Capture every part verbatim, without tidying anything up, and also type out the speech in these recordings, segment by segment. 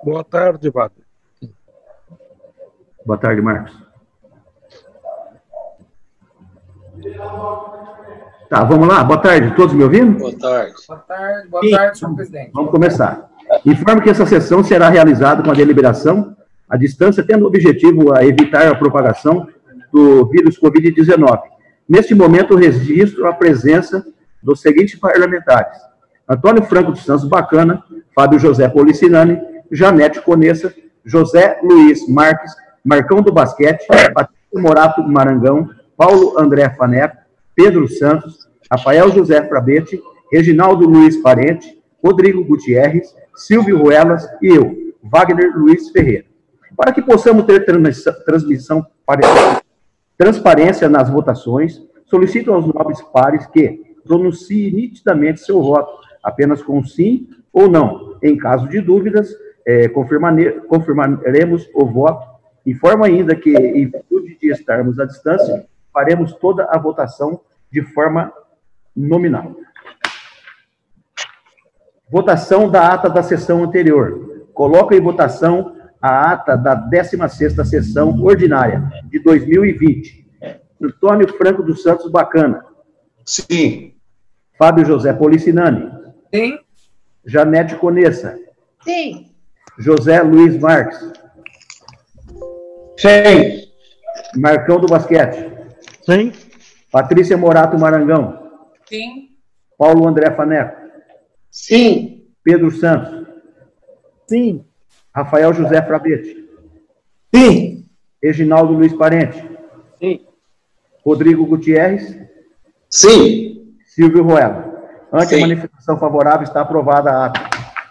Boa tarde, Wagner. Boa tarde, Marcos. Tá, vamos lá. Boa tarde. Todos me ouvindo? Boa tarde. Boa tarde, boa tarde, senhor presidente. Vamos começar. Informo que essa sessão será realizada com a deliberação à distância, tendo o objetivo a evitar a propagação do vírus covid dezenove. Neste momento, registro a presença dos seguintes parlamentares: Antônio Franco dos Santos Bacana, Fábio José Policinani, Janete Conessa, José Luiz Marques, Marcão do Basquete, Patrícia Morato Marangão, Paulo André Faneco, Pedro Santos, Rafael José Frabete, Reginaldo Luiz Parente, Rodrigo Gutierrez, Silvio Ruelas e eu, Wagner Luiz Ferreira. Para que possamos ter transmissão, transparência nas votações, solicito aos nobres pares que pronunciem nitidamente seu voto, apenas com sim ou não. Em caso de dúvidas, é, confirmaremos o voto. Informo ainda que, em virtude de estarmos à distância, faremos toda a votação de forma nominal. Votação da ata da sessão anterior. Coloco em votação a ata da décima sexta sessão ordinária de dois mil e vinte. Antônio Franco dos Santos Bacana. Sim. Fábio José Policinani. Sim. Janete Conessa. Sim. José Luiz Marques. Sim. Marcão do Basquete. Sim. Patrícia Morato Marangão. Sim. Paulo André Faneco. Sim. Pedro Santos. Sim. Rafael José Frabete. Sim. Reginaldo Luiz Parente. Sim. Rodrigo Gutierrez. Sim. Silvio Ruela. Ante Sim. a manifestação favorável, está aprovada a ata.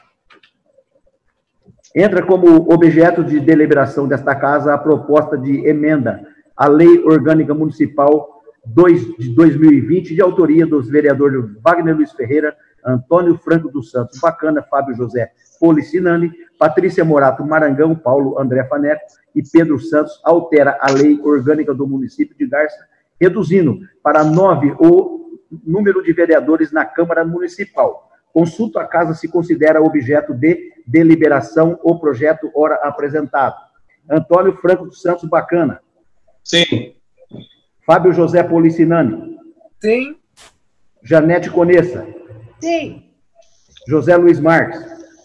Entra como objeto de deliberação desta Casa a proposta de emenda à Lei Orgânica Municipal dois de dois mil e vinte, de autoria dos vereadores Wagner Luiz Ferreira, Antônio Franco dos Santos Bacana, Fábio José Policinani, Patrícia Morato Marangão, Paulo André Faneco e Pedro Santos, altera a Lei Orgânica do município de Garça, reduzindo para nove o número de vereadores na Câmara Municipal. Consulta a Casa se considera objeto de deliberação o projeto ora apresentado. Antônio Franco dos Santos Bacana. Sim. Fábio José Policinani. Sim. Janete Conessa. Sim. José Luiz Marques.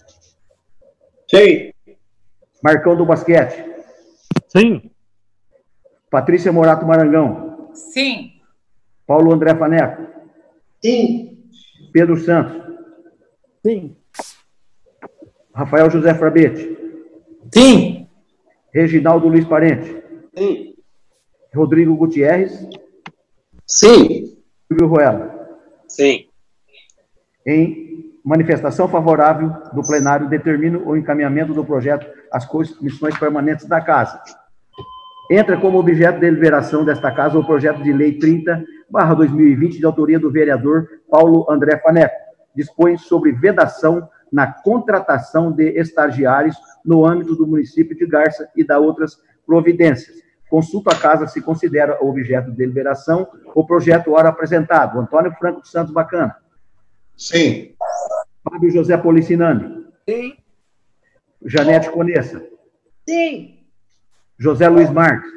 Sim. Marcão do Basquete. Sim. Patrícia Morato Marangão. Sim. Paulo André Faneco. Sim. Pedro Santos. Sim. Rafael José Frabete. Sim. Reginaldo Luiz Parente. Sim. Rodrigo Gutierrez. Sim. Silvio Ruela. Sim. Em manifestação favorável do plenário, determino o encaminhamento do projeto às comissões permanentes da Casa. Entra como objeto de deliberação desta Casa o projeto de lei trinta barra dois mil e vinte, de autoria do vereador Paulo André Faneco. Dispõe sobre vedação na contratação de estagiários no âmbito do município de Garça e da outras providências. Consulta a Casa se considera objeto de deliberação o projeto ora apresentado. Antônio Franco dos Santos Bacana. Sim. Fábio José Policinani. Sim. Janete Conessa. Sim. José Luiz Marques.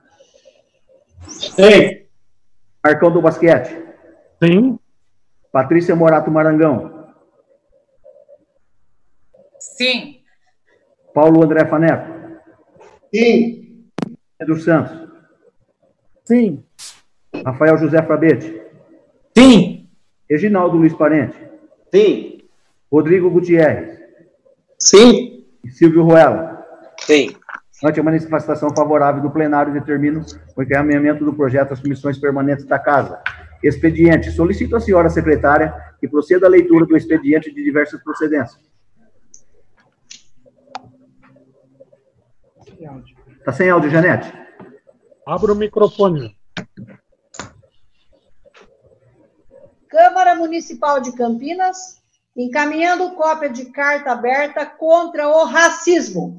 Sim. Marcão do Basquete. Sim. Patrícia Morato Marangão. Sim. Paulo André Faneco. Sim. Pedro Santos. Sim. Rafael José Frabete. Sim. Reginaldo Luiz Parente. Sim. Rodrigo Gutierrez. Sim. E Silvio Ruela. Sim. Ante a manifestação favorável do plenário, determino o encaminhamento do projeto às comissões permanentes da Casa. Expediente. Solicito à senhora secretária que proceda à leitura do expediente de diversas procedências. Está sem áudio, Janete? Abra o microfone. Câmara Municipal de Campinas, encaminhando cópia de carta aberta contra o racismo.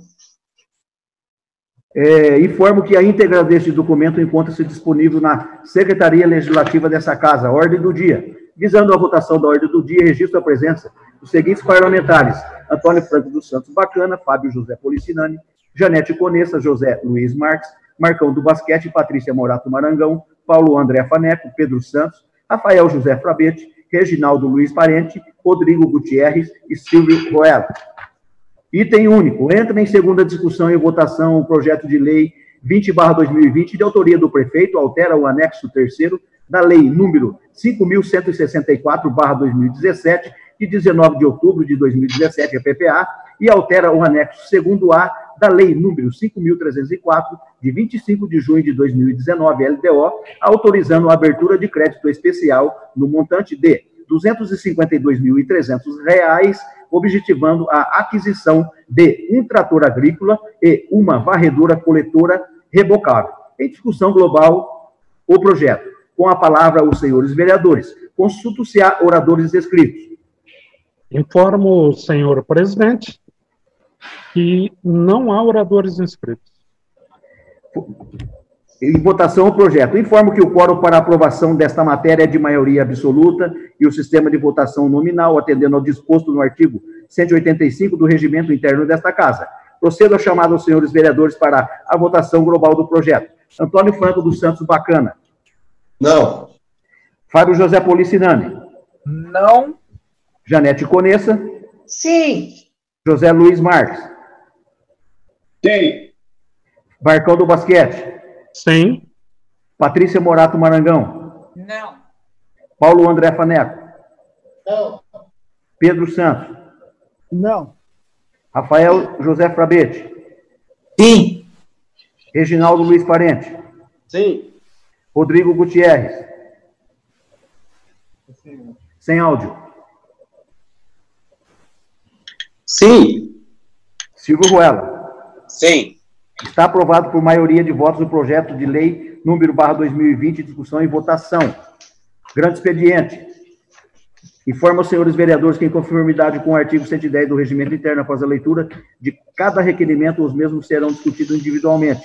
É, informo que a íntegra deste documento encontra-se disponível na Secretaria Legislativa dessa Casa, ordem do dia. Visando a votação da ordem do dia, registro a presença os seguintes parlamentares: Antônio Franco dos Santos Bacana, Fábio José Policinani, Janete Conessa, José Luiz Marques, Marcão do Basquete, Patrícia Morato Marangão, Paulo André Faneco, Pedro Santos, Rafael José Frabete, Reginaldo Luiz Parente, Rodrigo Gutierrez e Silvio Roela. Item único. Entra em segunda discussão e votação o projeto de lei vinte barra dois mil e vinte, de autoria do prefeito, altera o anexo terceiro da lei número cinco mil cento e sessenta e quatro barra dois mil e dezessete, de dezenove de outubro de dois mil e dezessete, a P P A, e altera o anexo segundo A da lei número cinco mil trezentos e quatro, de vinte e cinco de junho de dois mil e dezenove, L D O, autorizando a abertura de crédito especial no montante de duzentos e cinquenta e dois mil e trezentos reais, objetivando a aquisição de um trator agrícola e uma varredora coletora rebocável. Em discussão global, o projeto. Com a palavra, os senhores vereadores. Consulto-se a oradores inscritos. Informo, senhor presidente, que não há oradores inscritos. Em votação o projeto. Informo que o quórum para aprovação desta matéria é de maioria absoluta e o sistema de votação nominal, atendendo ao disposto no artigo cento e oitenta e cinco do regimento interno desta Casa. Procedo a chamada aos senhores vereadores para a votação global do projeto. Antônio Franco dos Santos Bacana. Não. Fábio José Policinani. Não. Janete Conessa. Sim. José Luiz Marques. Sim. Marcão do Basquete. Sim. Patrícia Morato Marangão. Não. Paulo André Faneco. Não. Pedro Santos. Não. Rafael José Frabete. Sim. Reginaldo Luiz Parente. Sim. Rodrigo Gutierrez. Sem áudio. Sim. Silvio Roela. Sim. Está aprovado por maioria de votos o projeto de lei número barra dois mil e vinte, discussão e votação. Grande expediente. Informa aos senhores vereadores que, em conformidade com o artigo cento e dez do regimento interno, após a leitura de cada requerimento, os mesmos serão discutidos individualmente.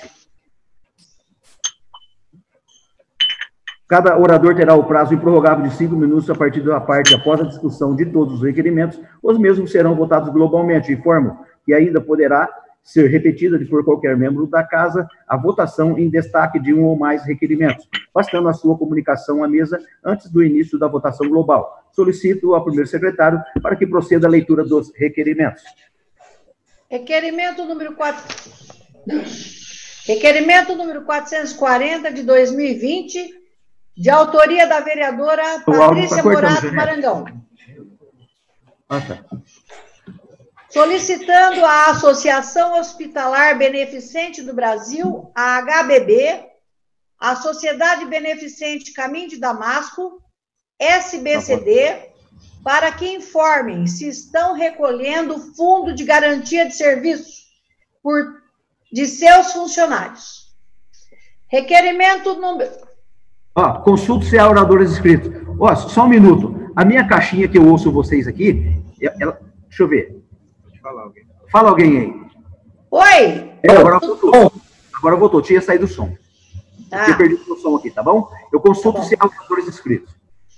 Cada orador terá o prazo improrrogável de cinco minutos a partir da parte após a discussão de todos os requerimentos, os mesmos serão votados globalmente. Informo que ainda poderá ser repetida por qualquer membro da Casa a votação em destaque de um ou mais requerimentos, bastando a sua comunicação à mesa antes do início da votação global. Solicito ao primeiro secretário para que proceda a leitura dos requerimentos. Requerimento número quatro... Requerimento número quatrocentos e quarenta de dois mil e vinte, de autoria da vereadora Patrícia Morato Marangão. Ah, tá. Solicitando à Associação Hospitalar Beneficente do Brasil, a H B B, a Sociedade Beneficente Caminho de Damasco, S B C D, para que informem se estão recolhendo fundo de garantia de serviços por, de seus funcionários. Requerimento número... Ó, consulte-se a oradores inscritos. Ó, só um minuto. A minha caixinha que eu ouço vocês aqui, ela... deixa eu ver. Fala alguém. Fala alguém aí. Oi! É, agora voltou. Agora voltou. Tinha saído o som. Tá. Eu perdi o som aqui, tá bom? Eu consulto se há oradores inscritos.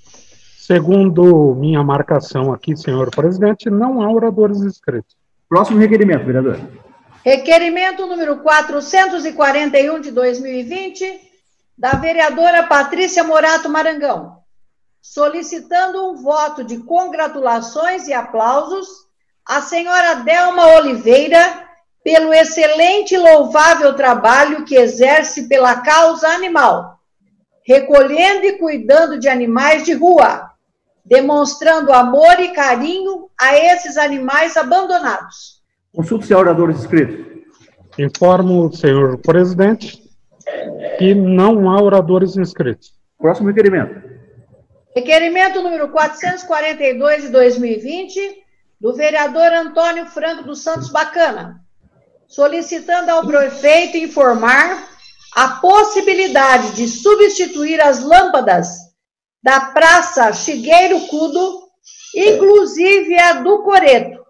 Segundo minha marcação aqui, senhor presidente, não há oradores inscritos. Próximo requerimento, vereador. Requerimento número quatrocentos e quarenta e um de dois mil e vinte, da vereadora Patrícia Morato Marangão, solicitando um voto de congratulações e aplausos à senhora Delma Oliveira pelo excelente e louvável trabalho que exerce pela causa animal, recolhendo e cuidando de animais de rua, demonstrando amor e carinho a esses animais abandonados. Consulte-se a oradores inscritos. Informo, senhor presidente, que não há oradores inscritos. Próximo requerimento. Requerimento número quatrocentos e quarenta e dois de dois mil e vinte, do vereador Antônio Franco dos Santos Bacana, solicitando ao prefeito informar a possibilidade de substituir as lâmpadas da Praça Chigueiro Cudo, inclusive a do Coreto,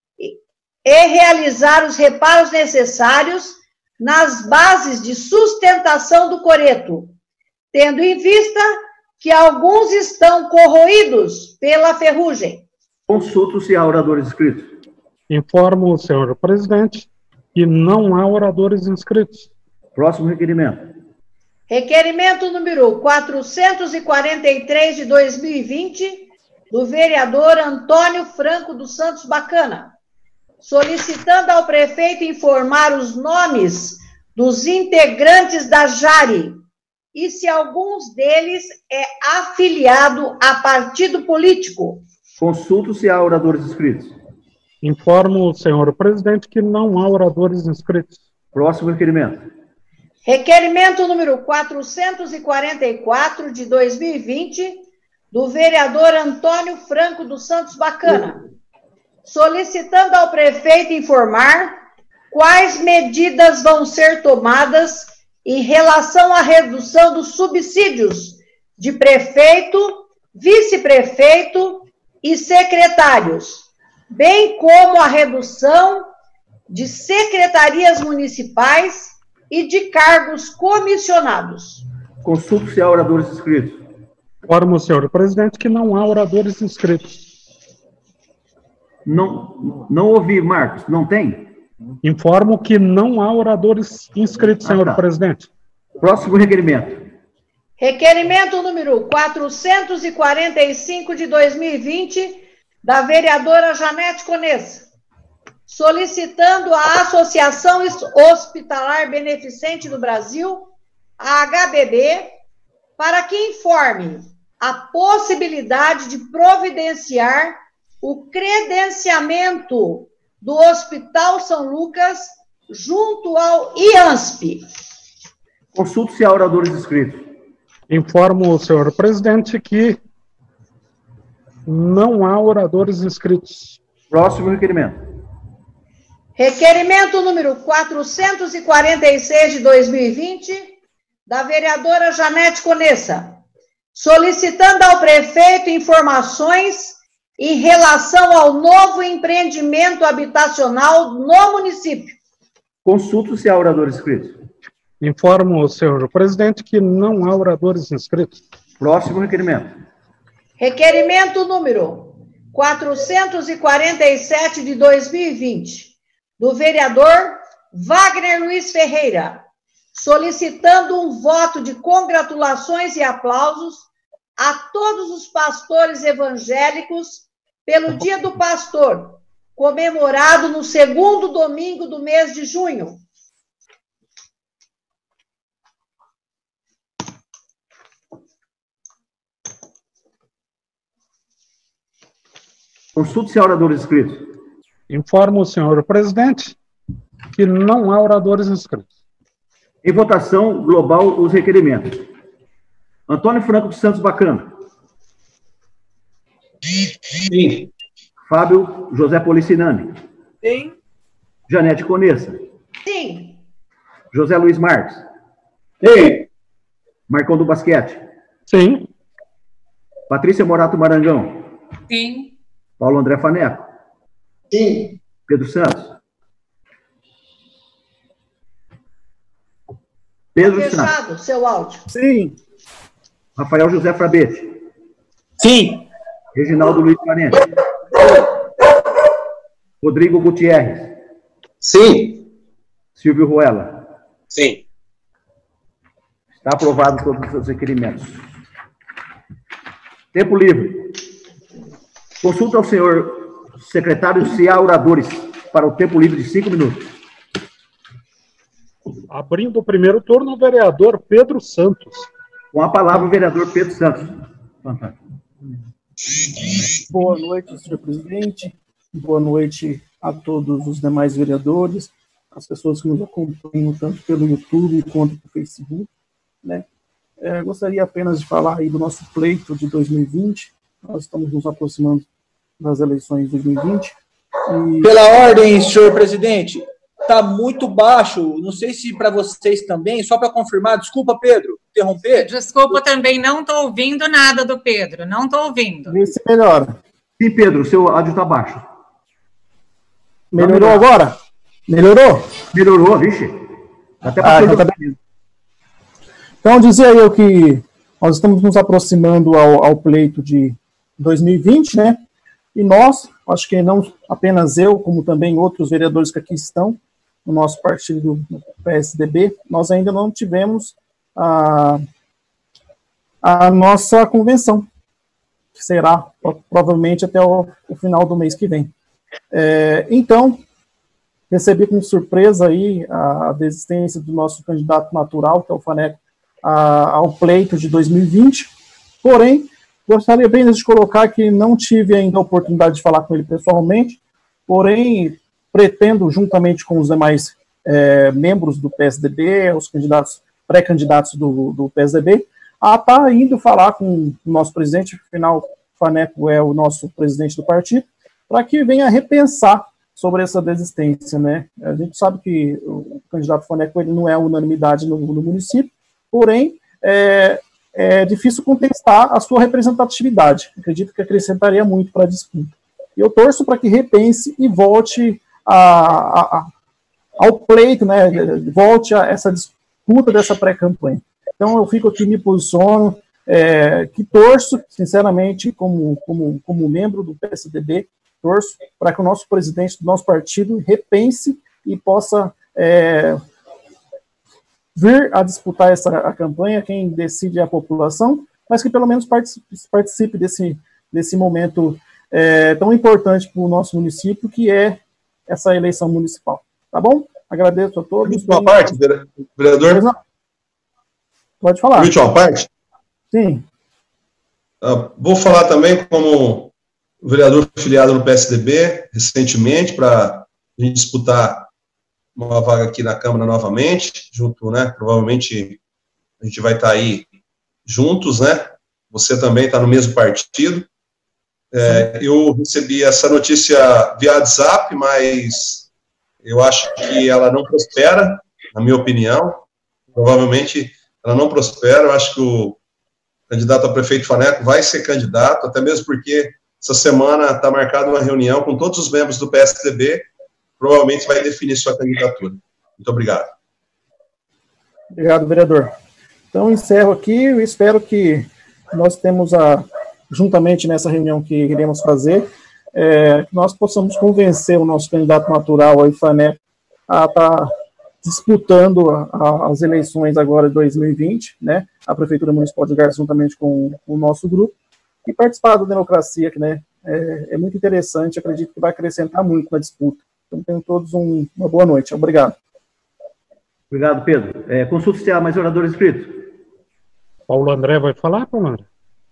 e realizar os reparos necessários nas bases de sustentação do Coreto, tendo em vista que alguns estão corroídos pela ferrugem. Consulto se há oradores inscritos. Informo o senhor presidente que não há oradores inscritos. Próximo requerimento. Requerimento número quatrocentos e quarenta e três de dois mil e vinte, do vereador Antônio Franco dos Santos Bacana, solicitando ao prefeito informar os nomes dos integrantes da Jari e se alguns deles é afiliado a partido político. Consulto se há oradores inscritos. Informo o senhor presidente que não há oradores inscritos. Próximo requerimento. Requerimento número quatrocentos e quarenta e quatro de dois mil e vinte, do vereador Antônio Franco dos Santos Bacana, solicitando ao prefeito informar quais medidas vão ser tomadas em relação à redução dos subsídios de prefeito, vice-prefeito e secretários, bem como a redução de secretarias municipais e de cargos comissionados. Consulto se há oradores inscritos. Informo o senhor presidente que não há oradores inscritos. Não, não ouvi, Marcos. Não tem? Informo que não há oradores inscritos, senhor Ah, tá. presidente. Próximo requerimento. Requerimento número quatrocentos e quarenta e cinco de dois mil e vinte, da vereadora Janete Conesa, solicitando à Associação Hospitalar Beneficente do Brasil, a H B B, para que informe a possibilidade de providenciar o credenciamento do Hospital São Lucas junto ao I A N S P. Consulto se há oradores inscritos. Informo o senhor presidente que não há oradores inscritos. Próximo requerimento. Requerimento número quatrocentos e quarenta e seis de dois mil e vinte, da vereadora Janete Conesa, solicitando ao prefeito informações em relação ao novo empreendimento habitacional no município. Consulto se há oradores inscritos. Informo o senhor presidente que não há oradores inscritos. Próximo requerimento. Requerimento número quatrocentos e quarenta e sete de dois mil e vinte, do vereador Wagner Luiz Ferreira, solicitando um voto de congratulações e aplausos a todos os pastores evangélicos pelo Dia do Pastor, comemorado no segundo domingo do mês de junho. Consulto se há oradores inscritos. Informo o senhor presidente que não há oradores inscritos. Em votação global, os requerimentos. Antônio Franco dos Santos Bacana. Sim. Fábio José Policinani. Sim. Janete Conesa. Sim. José Luiz Marques. Sim. Marcão do Basquete. Sim. Patrícia Morato Marangão. Sim. Paulo André Faneco. Sim. Pedro Santos. Pedro Santos. Fechado seu áudio. Sim. Rafael José Frabete. Sim. Reginaldo Luiz Parente. Rodrigo Gutierrez. Sim. Silvio Ruela. Sim. Está aprovado todos os requerimentos. Tempo livre. Consulta ao senhor secretário se há oradores para o tempo livre de cinco minutos. Abrindo o primeiro turno, o vereador Pedro Santos. Com a palavra, o vereador Pedro Santos. Fantástico. Boa noite, senhor presidente. Boa noite a todos os demais vereadores, as pessoas que nos acompanham tanto pelo YouTube quanto pelo Facebook, né? É, gostaria apenas de falar aí do nosso pleito de dois mil e vinte. Nós estamos nos aproximando das eleições de dois mil e vinte. E... Pela ordem, senhor presidente, está muito baixo. Não sei se para vocês também, só para confirmar. Desculpa, Pedro, interromper. Desculpa também, não estou ouvindo nada do Pedro. Não estou ouvindo. Vê se melhora. Sim, Pedro, o seu áudio está baixo. Melhorou agora? Melhorou? Melhorou, vixe. Até Ah, então, para tá bem. Então, dizia eu que nós estamos nos aproximando ao, ao pleito de dois mil e vinte, né? E nós, acho que não apenas eu, como também outros vereadores que aqui estão, no nosso partido P S D B, nós ainda não tivemos a, a nossa convenção, que será provavelmente até o, o final do mês que vem. É, então, recebi com surpresa aí a desistência do nosso candidato natural, que é o Faneco, a, ao pleito de dois mil e vinte, porém, gostaria apenas de colocar que não tive ainda a oportunidade de falar com ele pessoalmente, porém, pretendo, juntamente com os demais é, membros do P S D B, os candidatos, pré-candidatos do, do P S D B, a estar tá indo falar com o nosso presidente, afinal, o Faneco é o nosso presidente do partido, para que venha repensar sobre essa desistência, né? A gente sabe que o candidato Faneco ele não é unanimidade no, no município, porém, é, é difícil contestar a sua representatividade. Acredito que acrescentaria muito para a disputa. Eu torço para que repense e volte a, a, a, ao pleito, né? Volte a essa disputa dessa pré-campanha. Então, eu fico aqui, me posiciono, é, que torço, sinceramente, como, como, como membro do P S D B, torço para que o nosso presidente do nosso partido repense e possa é, vir a disputar essa a campanha, quem decide é a população, mas que pelo menos participe, participe desse, desse momento é, tão importante para o nosso município, que é essa eleição municipal. Tá bom? Agradeço a todos. Uma parte, vereador? Não. Pode falar. Permite uma parte? Sim. Uh, vou falar também como vereador filiado no P S D B, recentemente, para a gente disputar uma vaga aqui na Câmara novamente, junto, né, provavelmente a gente vai estar aí juntos, né, você também está no mesmo partido. É, eu recebi essa notícia via WhatsApp, mas eu acho que ela não prospera, na minha opinião, provavelmente ela não prospera. Eu acho que o candidato a prefeito Faneco vai ser candidato, até mesmo porque essa semana está marcada uma reunião com todos os membros do P S D B, provavelmente vai definir sua candidatura. Muito obrigado. Obrigado, vereador. Então, encerro aqui, eu espero que nós temos, a, juntamente nessa reunião que iremos fazer, é, que nós possamos convencer o nosso candidato natural, aí, Faneco, a estar tá disputando a, a, as eleições agora de dois mil e vinte, né, a Prefeitura Municipal de Garça, juntamente com, com o nosso grupo, e participar da democracia, que, né, é, é muito interessante, acredito que vai acrescentar muito na disputa. Então, tenham todos um, uma boa noite. Obrigado. Obrigado, Pedro. É, consulta se há mais oradores inscritos. Paulo André vai falar, Paulo André?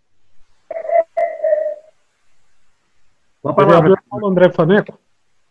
Com a palavra. Paulo André Faneco.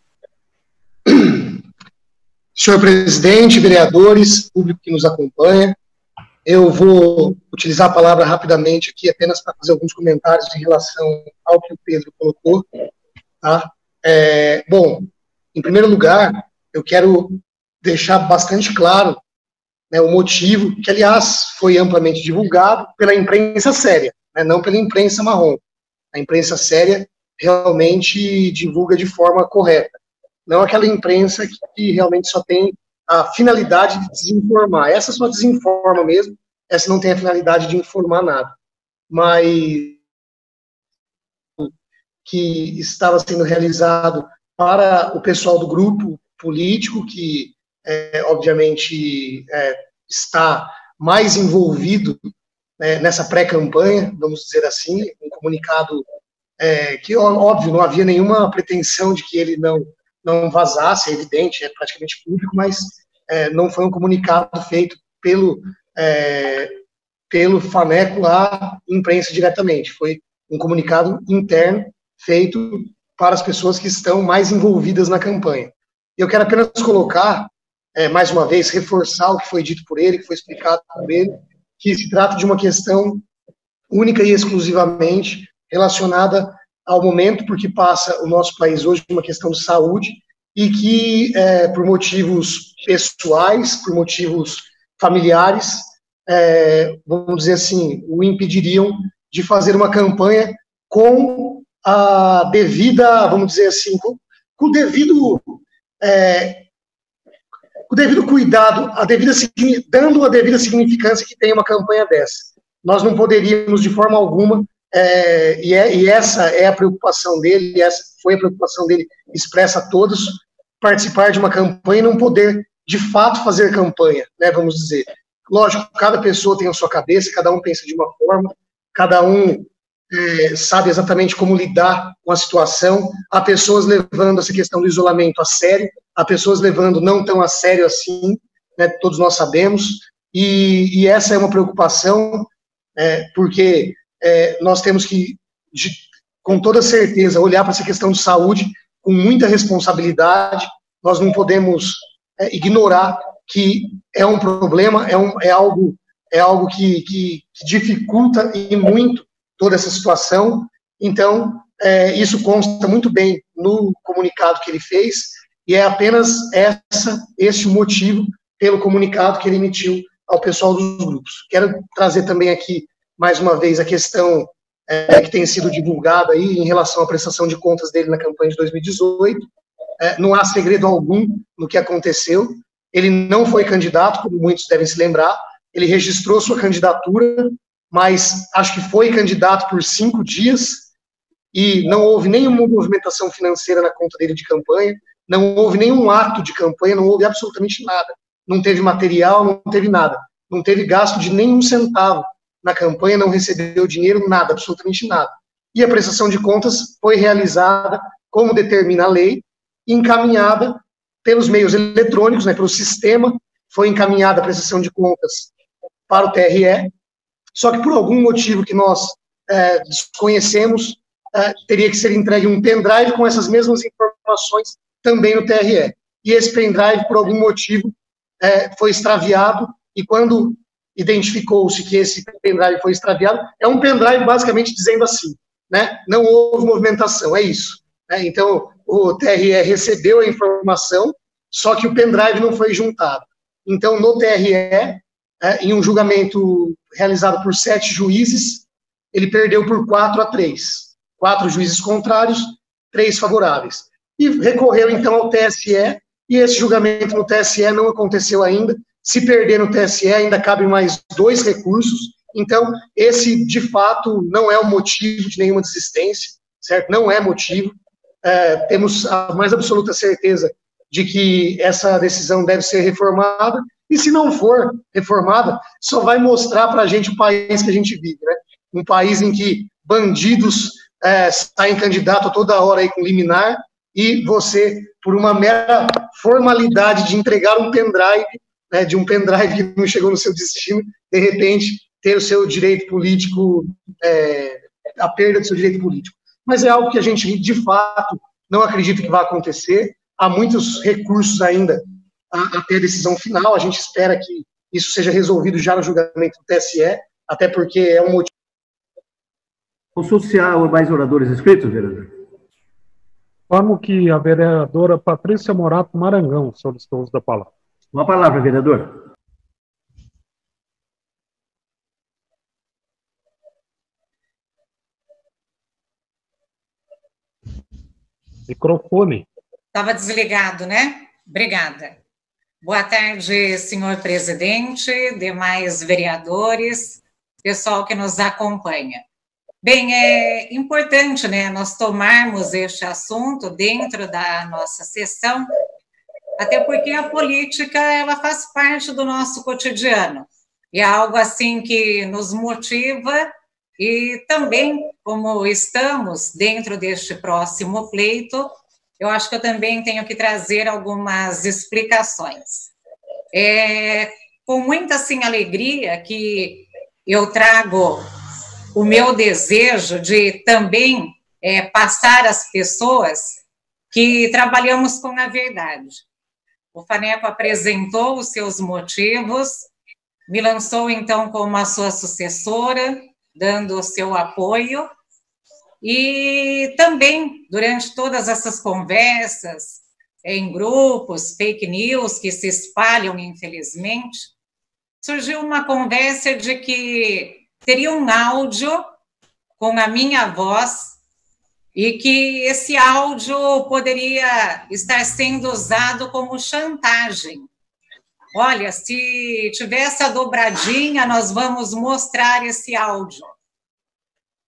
Senhor presidente, vereadores, público que nos acompanha, eu vou utilizar a palavra rapidamente aqui apenas para fazer alguns comentários em relação ao que o Pedro colocou. Tá? É, bom, em primeiro lugar, eu quero deixar bastante claro, né, o motivo, que, aliás, foi amplamente divulgado pela imprensa séria, né, não pela imprensa marrom. A imprensa séria realmente divulga de forma correta. Não aquela imprensa que, que realmente só tem a finalidade de desinformar. Essa só desinforma mesmo, essa não tem a finalidade de informar nada. Mas que estava sendo realizado para o pessoal do grupo político, que, é, obviamente, é, está mais envolvido, né, nessa pré-campanha, vamos dizer assim, um comunicado é, que, óbvio, não havia nenhuma pretensão de que ele não, não vazasse, é evidente, é praticamente público, mas é, não foi um comunicado feito pelo, é, pelo Faneco à imprensa diretamente, foi um comunicado interno feito para as pessoas que estão mais envolvidas na campanha. Eu quero apenas colocar, é, mais uma vez, reforçar o que foi dito por ele, que foi explicado por ele, que se trata de uma questão única e exclusivamente relacionada ao momento por que passa o nosso país hoje, uma questão de saúde, e que, é, por motivos pessoais, por motivos familiares, é, vamos dizer assim, o impediriam de fazer uma campanha com a devida, vamos dizer assim, com, com o devido, é, com o devido cuidado, a devida, dando a devida significância que tem uma campanha dessa. Nós não poderíamos, de forma alguma, é, e, é, e essa é a preocupação dele, e essa foi a preocupação dele expressa a todos, participar de uma campanha e não poder, de fato, fazer campanha, né, vamos dizer. Lógico, cada pessoa tem a sua cabeça, cada um pensa de uma forma, cada um é, sabe exatamente como lidar com a situação. Há pessoas levando essa questão do isolamento a sério, há pessoas levando não tão a sério assim, né, todos nós sabemos, e, e essa é uma preocupação, é, porque é, nós temos que, de, com toda certeza, olhar para essa questão de saúde com muita responsabilidade. Nós não podemos é, ignorar que é um problema, é, um, é algo, é algo que, que, que dificulta e muito toda essa situação. Então, é, isso consta muito bem no comunicado que ele fez, e é apenas essa, esse o motivo pelo comunicado que ele emitiu ao pessoal dos grupos. Quero trazer também aqui, mais uma vez, a questão é, que tem sido divulgada aí em relação à prestação de contas dele na campanha de dois mil e dezoito. É, não há segredo algum no que aconteceu. Ele não foi candidato, como muitos devem se lembrar. Ele registrou sua candidatura, mas acho que foi candidato por cinco dias e não houve nenhuma movimentação financeira na conta dele de campanha, não houve nenhum ato de campanha, não houve absolutamente nada. Não teve material, não teve nada. Não teve gasto de nenhum centavo na campanha, não recebeu dinheiro, nada, absolutamente nada. E a prestação de contas foi realizada como determina a lei, encaminhada pelos meios eletrônicos, né, pelo sistema, foi encaminhada a prestação de contas para o T R E, só que por algum motivo que nós é, desconhecemos, é, teria que ser entregue um pendrive com essas mesmas informações também no T R E. E esse pendrive, por algum motivo, é, foi extraviado, e quando identificou-se que esse pendrive foi extraviado, é um pendrive basicamente dizendo assim, né, não houve movimentação, é isso. Né, então, o T R E recebeu a informação, só que o pendrive não foi juntado. Então, no T R E, é, em um julgamento realizado por sete juízes, ele perdeu por quatro a três. Quatro juízes contrários, três favoráveis. E recorreu, então, ao T S E, e esse julgamento no T S E não aconteceu ainda. Se perder no T S E, ainda cabem mais dois recursos. Então, esse, de fato, não é o motivo de nenhuma desistência, certo? Não é motivo. É, temos a mais absoluta certeza de que essa decisão deve ser reformada, e se não for reformada, só vai mostrar para a gente o país que a gente vive, né? Um país em que bandidos é, saem candidato toda hora aí com liminar, e você, por uma mera formalidade de entregar um pendrive, né, de um pendrive que não chegou no seu destino, de repente ter o seu direito político, é, a perda do seu direito político. Mas é algo que a gente, de fato, não acredita que vai acontecer. Há muitos recursos ainda até a decisão final. A gente espera que isso seja resolvido já no julgamento do T S E, até porque é um motivo. Consulte se há mais oradores inscritos, vereador. Informo que a vereadora Patrícia Morato Marangão solicitou o uso da palavra. Uma palavra, vereador. Microfone. Estava desligado, né? Obrigada. Boa tarde, senhor presidente, demais vereadores, pessoal que nos acompanha. Bem, é importante, né, nós tomarmos este assunto dentro da nossa sessão, até porque a política, ela faz parte do nosso cotidiano, e é algo assim que nos motiva, e também, como estamos dentro deste próximo pleito, eu acho que eu também tenho que trazer algumas explicações. É com muita, assim, alegria que eu trago o meu desejo de também é, passar às pessoas que trabalhamos com a verdade. O Faneco apresentou os seus motivos, me lançou, então, como a sua sucessora, dando o seu apoio, e também, durante todas essas conversas, em grupos, fake news que se espalham, infelizmente, surgiu uma conversa de que teria um áudio com a minha voz e que esse áudio poderia estar sendo usado como chantagem. Olha, se tiver essa dobradinha, nós vamos mostrar esse áudio.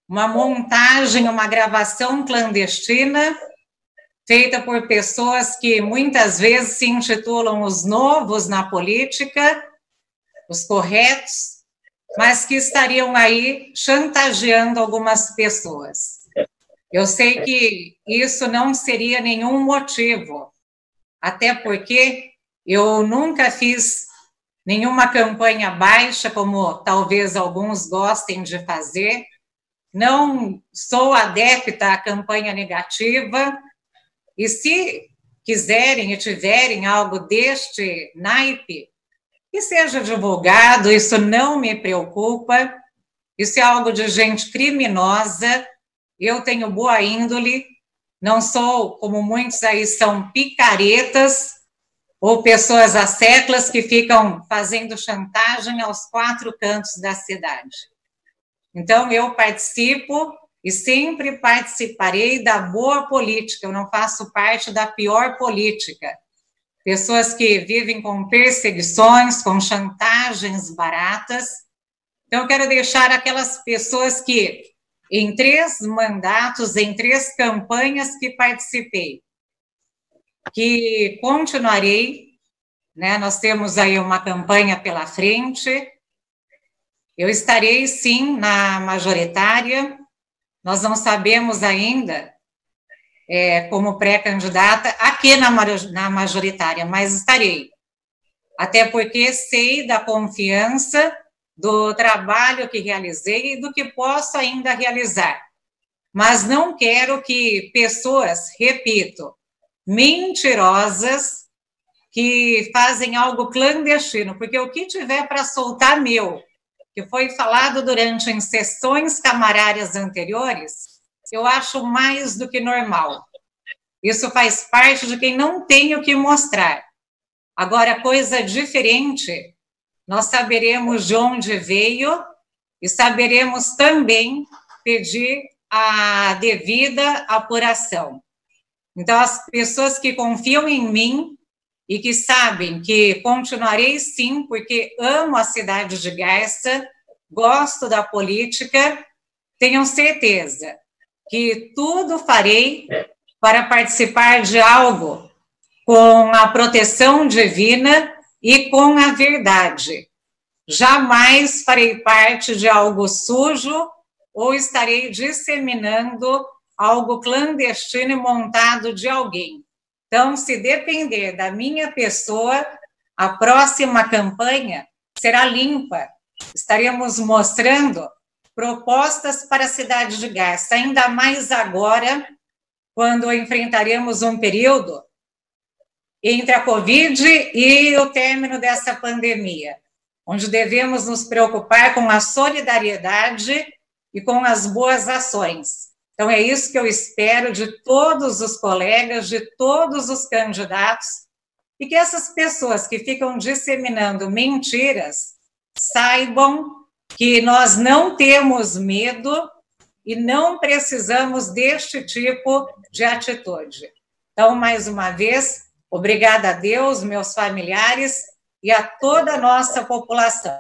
uma montagem, uma gravação clandestina, feita por pessoas que muitas vezes se intitulam os novos na política, os corretos, mas que estariam aí chantageando algumas pessoas. Eu sei que isso não seria nenhum motivo, até porque eu nunca fiz nenhuma campanha baixa, como talvez alguns gostem de fazer, não sou adepta à campanha negativa, e se quiserem e tiverem algo deste naipe, que seja divulgado, isso não me preocupa, isso é algo de gente criminosa, eu tenho boa índole, não sou, como muitos aí são, picaretas, ou pessoas asseclas que ficam fazendo chantagem aos quatro cantos da cidade. Então, eu participo e sempre participarei da boa política, eu não faço parte da pior política. Pessoas que vivem com perseguições, com chantagens baratas. Então, eu quero deixar aquelas pessoas que, em três mandatos, em três campanhas que participei, que continuarei, né? Nós temos aí uma campanha pela frente, eu estarei, sim, na majoritária, nós não sabemos ainda, é, como pré-candidata, aqui na, na majoritária, mas estarei. Até porque sei da confiança, do trabalho que realizei e do que posso ainda realizar. Mas não quero que pessoas, repito, mentirosas, que fazem algo clandestino, porque o que tiver para soltar meu, que foi falado durante em sessões camarárias anteriores, eu acho mais do que normal. Isso faz parte de quem não tem o que mostrar. Agora, coisa diferente, nós saberemos de onde veio e saberemos também pedir a devida apuração. Então, as pessoas que confiam em mim e que sabem que continuarei sim, porque amo a cidade de Garça, gosto da política, tenham certeza que tudo farei para participar de algo com a proteção divina e com a verdade. Jamais farei parte de algo sujo ou estarei disseminando algo clandestino e montado de alguém. Então, se depender da minha pessoa, a próxima campanha será limpa. Estaremos mostrando propostas para a cidade de Garça, ainda mais agora, quando enfrentaremos um período entre a Covid e o término dessa pandemia, onde devemos nos preocupar com a solidariedade e com as boas ações. Então, é isso que eu espero de todos os colegas, de todos os candidatos, e que essas pessoas que ficam disseminando mentiras saibam que nós não temos medo e não precisamos deste tipo de atitude. Então, mais uma vez, obrigada a Deus, meus familiares e a toda a nossa população.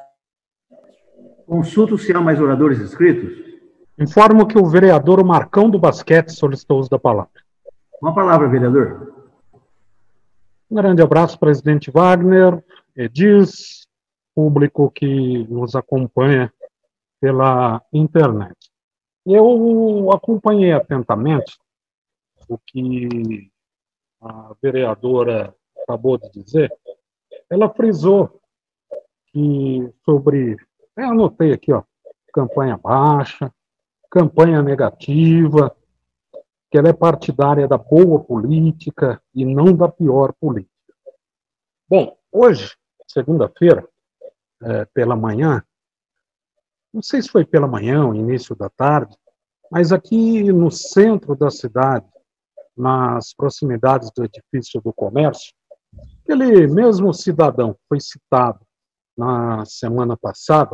Consulto se há mais oradores inscritos. Informo que o vereador Marcão do Basquete solicitou o uso da palavra. Com a palavra, vereador. Um grande abraço, presidente Wagner, Edis, público que nos acompanha pela internet. Eu acompanhei atentamente o que a vereadora acabou de dizer. Ela frisou que sobre... Eu anotei aqui, ó, campanha baixa, campanha negativa, que ela é partidária da boa política e não da pior política. Bom, hoje, segunda-feira, é, pela manhã, não sei se foi pela manhã ou início da tarde, mas aqui no centro da cidade, nas proximidades do edifício do comércio, aquele mesmo cidadão foi citado na semana passada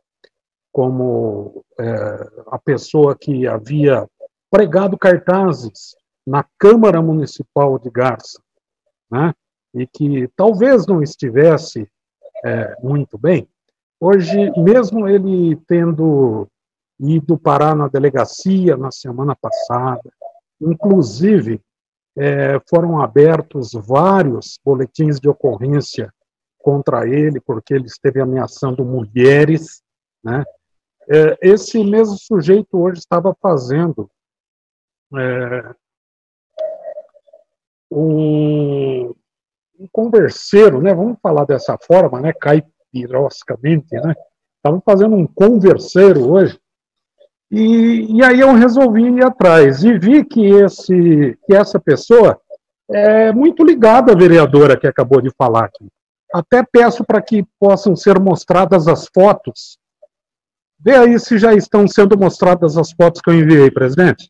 como é, a pessoa que havia pregado cartazes na Câmara Municipal de Garça, né, e que talvez não estivesse é, muito bem. Hoje, mesmo ele tendo ido parar na delegacia na semana passada. Inclusive, é, foram abertos vários boletins de ocorrência contra ele, porque ele esteve ameaçando mulheres, né? É, esse mesmo sujeito hoje estava fazendo é, um, um converseiro, né? Vamos falar dessa forma, né? Caipiroscamente, né? Estava fazendo um converseiro hoje. E, e aí eu resolvi ir atrás e vi que, esse, que essa pessoa é muito ligada à vereadora que acabou de falar aqui. Até peço para que possam ser mostradas as fotos. Vê aí se já estão sendo mostradas as fotos que eu enviei, presidente.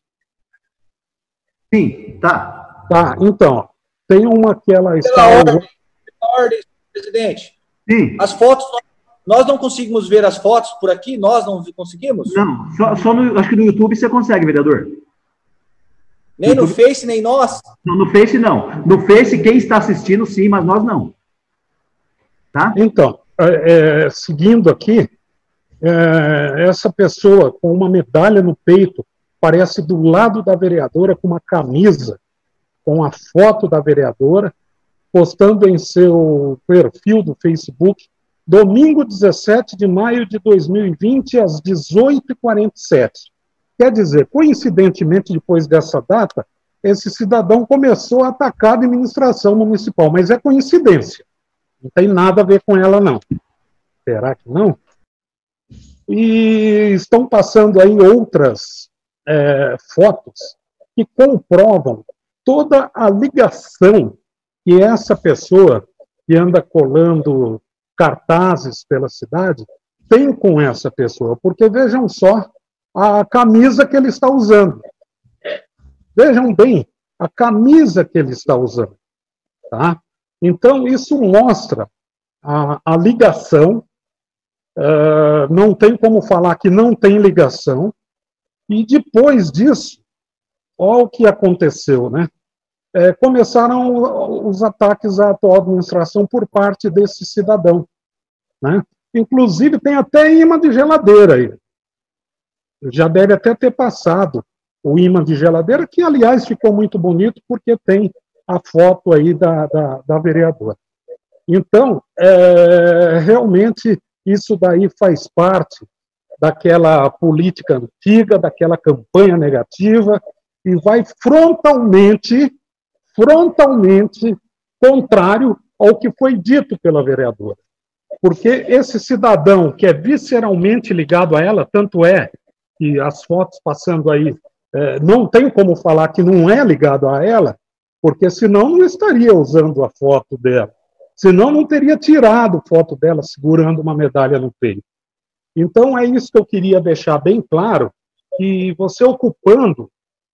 Sim, tá. Tá, então, tem uma que ela está... Pela ordem, pela ordem, presidente. Sim. As fotos... Nós não conseguimos ver as fotos por aqui? Nós não conseguimos? Não, só, só no, acho que no YouTube você consegue, vereador. Nem no, no Face, nem nós? Não, no Face não. No Face quem está assistindo sim, mas nós não. Tá? Então, é, é, seguindo aqui, é, essa pessoa com uma medalha no peito aparece do lado da vereadora com uma camisa com a foto da vereadora, postando em seu perfil do Facebook, domingo dezessete de maio de dois mil e vinte, às dezoito e quarenta e sete. Quer dizer, coincidentemente, depois dessa data, esse cidadão começou a atacar a administração municipal, mas é coincidência. Não tem nada a ver com ela, não. Será que não? E estão passando aí outras é, fotos que comprovam toda a ligação que essa pessoa que anda colando cartazes pela cidade tem com essa pessoa, porque vejam só a camisa que ele está usando. Vejam bem a camisa que ele está usando, tá? Então, isso mostra a, a ligação, uh, não tem como falar que não tem ligação, e depois disso, olha o que aconteceu, né? É, começaram os ataques à atual administração por parte desse cidadão, né? Inclusive, tem até imã de geladeira aí. Já deve até ter passado o imã de geladeira, que, aliás, ficou muito bonito, porque tem a foto aí da, da, da vereadora. Então, é, realmente, isso daí faz parte daquela política antiga, daquela campanha negativa, e vai frontalmente, frontalmente contrário ao que foi dito pela vereadora. Porque esse cidadão que é visceralmente ligado a ela, tanto é que as fotos passando aí, é, não tem como falar que não é ligado a ela, porque senão não estaria usando a foto dela. Senão não teria tirado foto dela segurando uma medalha no peito. Então é isso que eu queria deixar bem claro, que você ocupando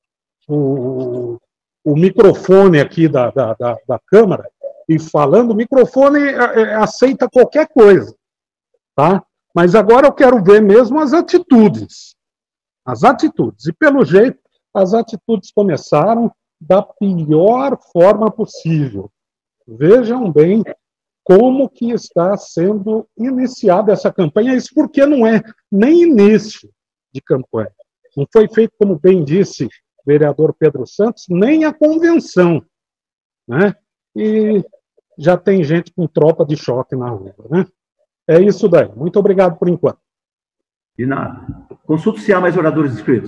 o, o microfone aqui da, da, da, da Câmara e falando, o microfone é, aceita qualquer coisa, tá? Mas agora eu quero ver mesmo as atitudes. As atitudes. E pelo jeito, as atitudes começaram da pior forma possível. Vejam bem como que está sendo iniciada essa campanha, isso porque não é nem início de campanha. Não foi feito, como bem disse o vereador Pedro Santos, nem a convenção, né? E já tem gente com tropa de choque na rua, né? É isso daí. Muito obrigado por enquanto. De nada. Consulto se há mais oradores inscritos.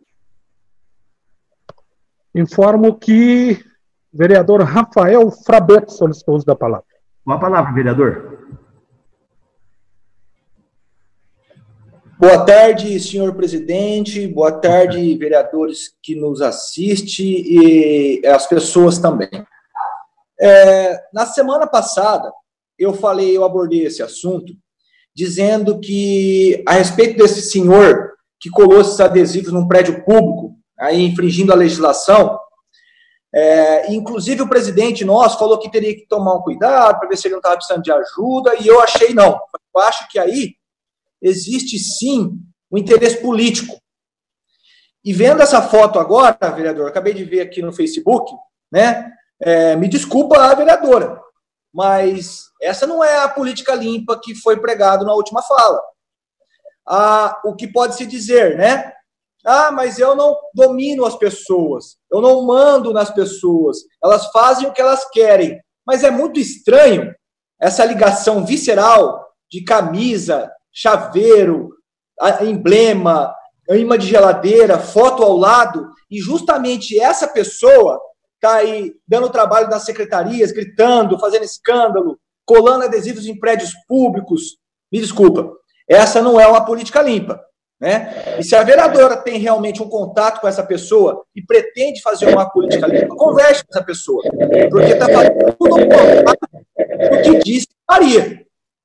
Informo que o vereador Rafael Frabeto solicitou o uso da palavra. Com a palavra, vereador. Boa tarde, senhor presidente. Boa tarde, vereadores que nos assistem e as pessoas também. É, na semana passada, eu falei, eu abordei esse assunto, dizendo que, a respeito desse senhor que colou esses adesivos num prédio público, aí infringindo a legislação, é, inclusive o presidente nosso falou que teria que tomar um cuidado para ver se ele não estava precisando de ajuda, e eu achei não. Eu acho que aí existe sim um interesse político. E vendo essa foto agora, vereador, acabei de ver aqui no Facebook, né? É, me desculpa a vereadora, mas essa não é a política limpa que foi pregado na última fala. a, o que pode se dizer, né? Ah, mas eu não domino as pessoas, eu não mando nas pessoas, elas fazem o que elas querem. Mas é muito estranho essa ligação visceral de camisa, chaveiro, emblema, imã de geladeira, foto ao lado, e justamente essa pessoa está aí dando trabalho nas secretarias, gritando, fazendo escândalo, colando adesivos em prédios públicos. Me desculpa, essa não é uma política limpa. Né? E se a vereadora tem realmente um contato com essa pessoa e pretende fazer uma política limpa, converse com essa pessoa, porque está fazendo tudo o que disse que faria.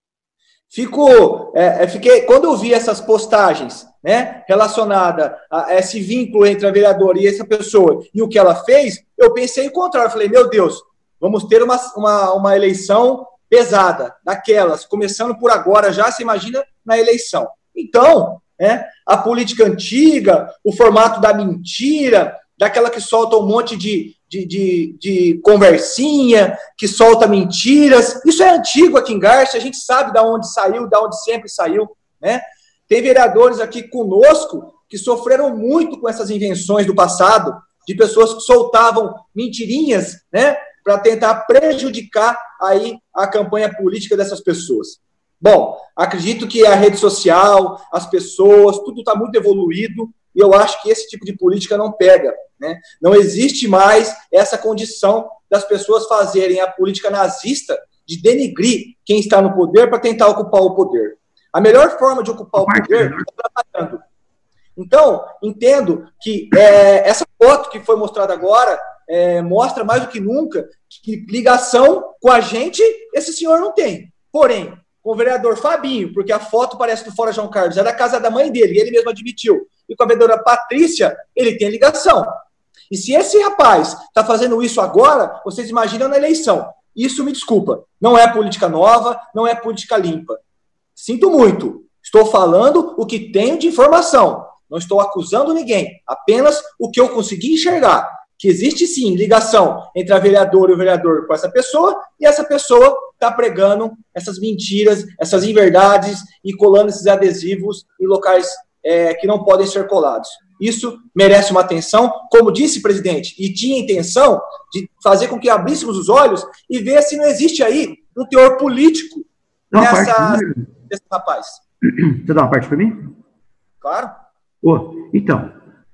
Fico, é, fiquei, quando eu vi essas postagens, né, relacionadas a esse vínculo entre a vereadora e essa pessoa e o que ela fez, eu pensei em contrário. Eu falei, meu Deus, vamos ter uma, uma, uma eleição pesada, daquelas, começando por agora já, se imagina na eleição. Então, é, a política antiga, o formato da mentira, daquela que solta um monte de, de, de, de conversinha, que solta mentiras, isso é antigo aqui em Garça, a gente sabe de onde saiu, de onde sempre saiu, né? Tem vereadores aqui conosco que sofreram muito com essas invenções do passado, de pessoas que soltavam mentirinhas, né, para tentar prejudicar aí a campanha política dessas pessoas. Bom, acredito que a rede social, as pessoas, tudo está muito evoluído e eu acho que esse tipo de política não pega, né? Não existe mais essa condição das pessoas fazerem a política nazista de denigrir quem está no poder para tentar ocupar o poder. A melhor forma de ocupar o poder é trabalhando. Então, entendo que é, essa foto que foi mostrada agora é, mostra mais do que nunca que ligação com a gente esse senhor não tem. Porém, com o vereador Fabinho, porque a foto parece do Fora João Carlos, é da casa da mãe dele, ele mesmo admitiu. E com a vereadora Patrícia, ele tem ligação. E se esse rapaz está fazendo isso agora, vocês imaginam na eleição. Isso, me desculpa, não é política nova, não é política limpa. Sinto muito. Estou falando o que tenho de informação. Não estou acusando ninguém, apenas o que eu consegui enxergar. Que existe sim ligação entre a vereadora e o vereador com essa pessoa, e essa pessoa está pregando essas mentiras, essas inverdades e colando esses adesivos em locais é, que não podem ser colados. Isso merece uma atenção, como disse o presidente, e tinha intenção de fazer com que abríssemos os olhos e ver se não existe aí um teor político nessa, nesse rapaz. Você dá uma parte para mim? Claro. Oh, então,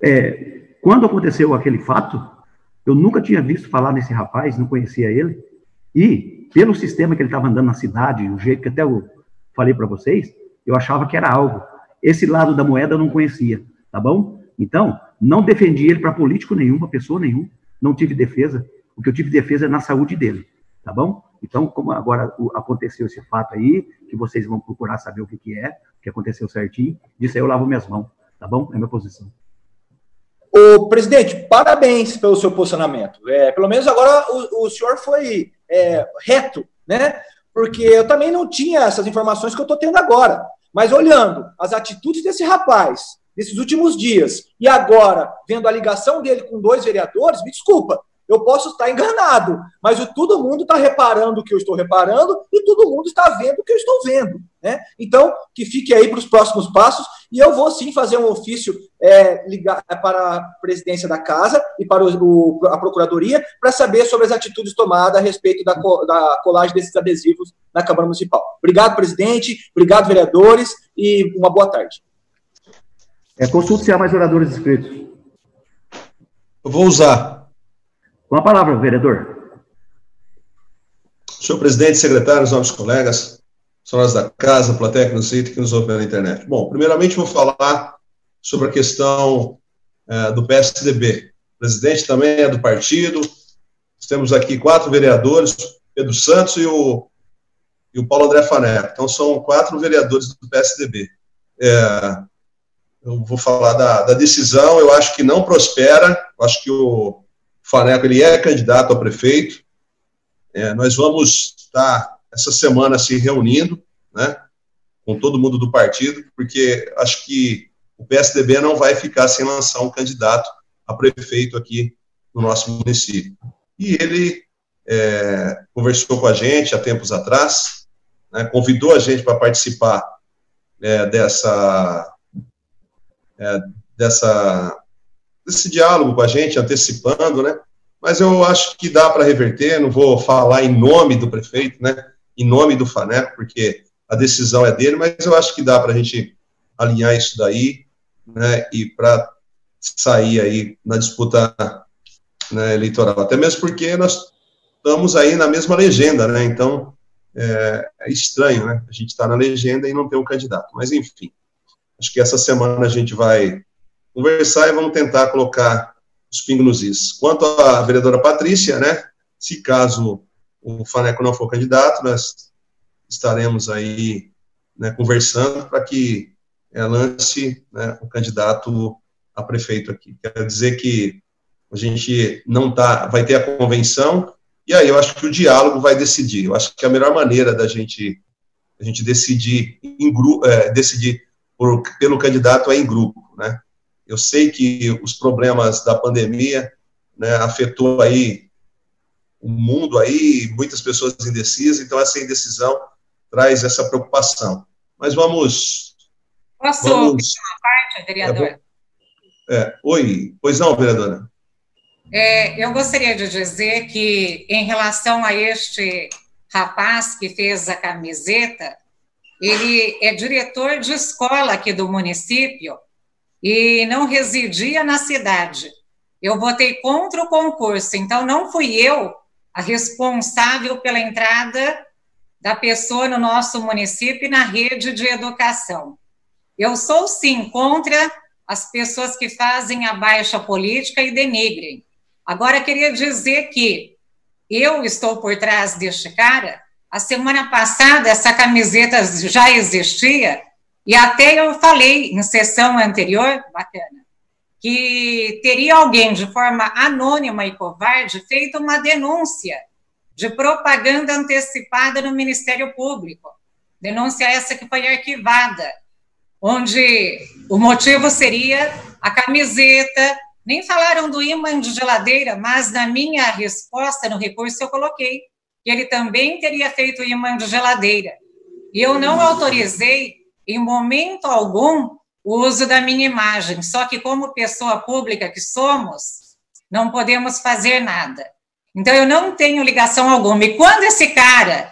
é, quando aconteceu aquele fato, eu nunca tinha visto falar nesse rapaz, não conhecia ele, e pelo sistema que ele estava andando na cidade, o jeito que até eu falei para vocês, eu achava que era algo. Esse lado da moeda eu não conhecia, tá bom? Então, não defendi ele para político nenhum, para pessoa nenhuma, não tive defesa. O que eu tive defesa é na saúde dele, tá bom? Então, como agora aconteceu esse fato aí, que vocês vão procurar saber o que, que é, o que aconteceu certinho, disso aí eu lavo minhas mãos, tá bom? É a minha posição. Ô, presidente, parabéns pelo seu posicionamento. É, pelo menos agora o, o senhor foi é, reto, né? Porque eu também não tinha essas informações que eu estou tendo agora. Mas olhando as atitudes desse rapaz nesses últimos dias e agora vendo a ligação dele com dois vereadores, me desculpa, eu posso estar enganado, mas o, todo mundo está reparando o que eu estou reparando e todo mundo está vendo o que eu estou vendo, né? Então, que fique aí para os próximos passos e eu vou sim fazer um ofício é, ligar para a presidência da casa e para o, o, a procuradoria para saber sobre as atitudes tomadas a respeito da, da colagem desses adesivos na Câmara Municipal. Obrigado, presidente, obrigado, vereadores, e uma boa tarde. É, consulte se há mais oradores inscritos. Eu vou usar. Com a palavra, vereador. Senhor presidente, secretários, nobres colegas, senhoras da casa, plateia que nos cita e que nos ouve pela internet. Bom, primeiramente vou falar sobre a questão é, do P S D B. O presidente também é do partido. Nós temos aqui quatro vereadores, Pedro Santos e o, e o Paulo André Faneco. Então, são quatro vereadores do P S D B. É, eu vou falar da, da decisão, eu acho que não prospera, eu acho que o Faneco, ele é candidato a prefeito. É, nós vamos estar essa semana se reunindo, né, com todo mundo do partido, porque acho que o P S D B não vai ficar sem lançar um candidato a prefeito aqui no nosso município. E ele é, conversou com a gente há tempos atrás, né, convidou a gente para participar é, dessa, é, dessa, desse diálogo com a gente, antecipando, né? Mas eu acho que dá para reverter, não vou falar em nome do prefeito, né? Em nome do Faneco, porque a decisão é dele, mas eu acho que dá para a gente alinhar isso daí, né? E para sair aí na disputa, né, eleitoral. Até mesmo porque nós estamos aí na mesma legenda, né? Então, é, é estranho, né? A gente está na legenda e não tem um candidato. Mas, enfim, acho que essa semana a gente vai conversar e vamos tentar colocar os pingos nos is. Quanto à vereadora Patrícia, né? Se caso o Faneco não for candidato, nós estaremos aí, né, conversando para que é, lance, né, o candidato a prefeito aqui. Quer dizer que a gente não tá, vai ter a convenção, e aí eu acho que o diálogo vai decidir. Eu acho que a melhor maneira da gente, a gente decidir, em grupo, é, decidir por, pelo candidato é em grupo, né? Eu sei que os problemas da pandemia, né, afetou aí o mundo aí, muitas pessoas indecisas, então essa indecisão traz essa preocupação. Mas vamos... Posso vamos, uma parte, vereador? É, é, oi, pois não, vereadora? É, eu gostaria de dizer que, em relação a este rapaz que fez a camiseta, ele é diretor de escola aqui do município e não residia na cidade. Eu votei contra o concurso, então não fui eu a responsável pela entrada da pessoa no nosso município e na rede de educação. Eu sou, sim, contra as pessoas que fazem a baixa política e denigrem. Agora, queria dizer que eu estou por trás deste cara. A semana passada, essa camiseta já existia, e até eu falei em sessão anterior, bacana, que teria alguém, de forma anônima e covarde, feito uma denúncia de propaganda antecipada no Ministério Público. Denúncia essa que foi arquivada, onde o motivo seria a camiseta. Nem falaram do imã de geladeira, mas na minha resposta, no recurso, eu coloquei que ele também teria feito imã de geladeira. E eu não autorizei, em momento algum, o uso da minha imagem. Só que, como pessoa pública que somos, não podemos fazer nada. Então, eu não tenho ligação alguma. E quando esse cara,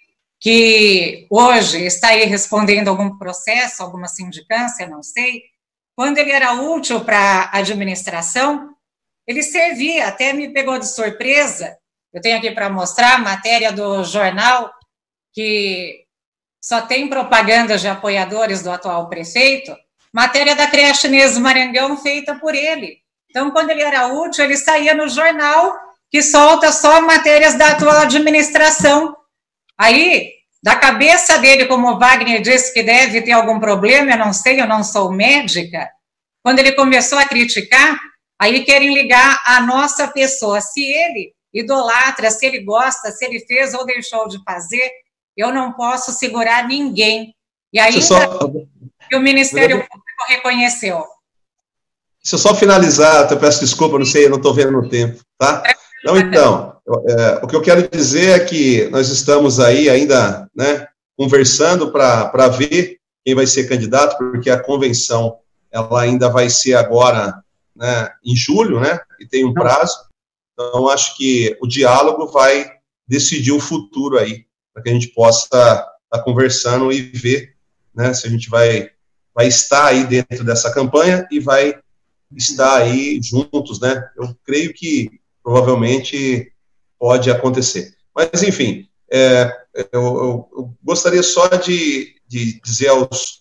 que hoje está aí respondendo algum processo, alguma sindicância, não sei, quando ele era útil para a administração, ele servia, até me pegou de surpresa. Eu tenho aqui para mostrar a matéria do jornal, que só tem propaganda de apoiadores do atual prefeito, matéria da creche Inês Marangão feita por ele. Então, quando ele era útil, ele saía no jornal, que solta só matérias da atual administração. Aí, da cabeça dele, como o Wagner disse que deve ter algum problema, eu não sei, eu não sou médica, quando ele começou a criticar, aí querem ligar a nossa pessoa. Se ele idolatra, se ele gosta, se ele fez ou deixou de fazer, eu não posso segurar ninguém. E ainda só... que o Ministério Público reconheceu. Deixa eu só finalizar, eu peço desculpa, não sei, eu não estou vendo no tempo, tá? Não, então, é, o que eu quero dizer é que nós estamos aí ainda, né, conversando para ver quem vai ser candidato, porque a convenção, ela ainda vai ser agora, né, em julho, né, e tem um prazo. Então, acho que o diálogo vai decidir o futuro aí, para que a gente possa estar tá conversando e ver, né, se a gente vai, vai estar aí dentro dessa campanha e vai estar aí juntos, né. Eu creio que provavelmente pode acontecer. Mas, enfim, é, eu, eu, eu gostaria só de, de dizer aos...